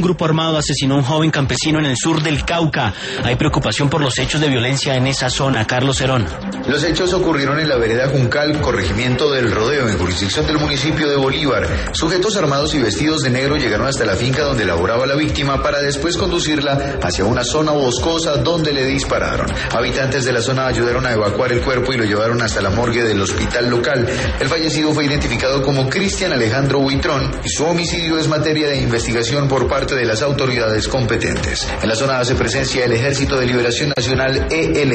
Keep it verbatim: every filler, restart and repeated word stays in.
Un grupo armado asesinó a un joven campesino en el sur del Cauca. Hay preocupación por los hechos de violencia en esa zona. Carlos Herón. Los hechos ocurrieron en la vereda Juncal, corregimiento del Rodeo, en jurisdicción del municipio de Bolívar. Sujetos armados y vestidos de negro llegaron hasta la finca donde laboraba la víctima para después conducirla hacia una zona boscosa donde le dispararon. Habitantes de la zona ayudaron a evacuar el cuerpo y lo llevaron hasta la morgue del hospital local. El fallecido fue identificado como Cristian Alejandro Buitrón y su homicidio es materia de investigación por parte de las autoridades competentes. En la zona hace presencia el Ejército de Liberación Nacional E L.